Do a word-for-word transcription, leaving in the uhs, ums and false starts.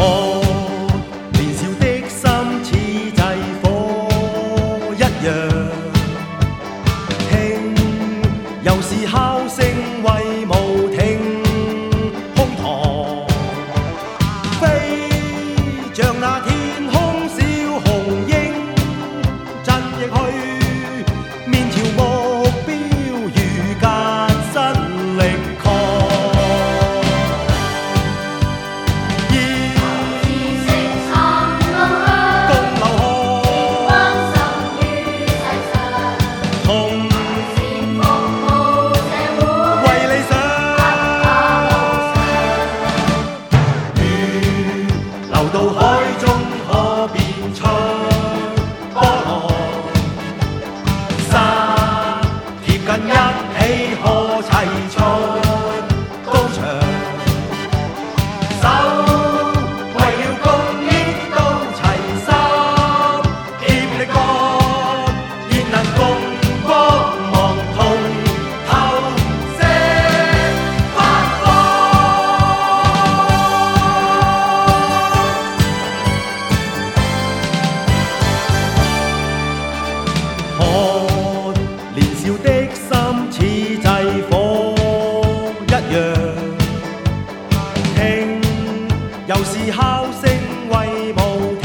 年少的心似祭火一樣，聽又是敲聲威武挺胸膛，飛像那天空小雄鷹，振翼去面朝目標如革新力抗。流到海中可變出波浪，沙貼近一起可砌出高牆，手為了公益都齊心，協力幹，現能共光芒同投射發光。看年少的心似祭火一樣，聽又是敲聲威武。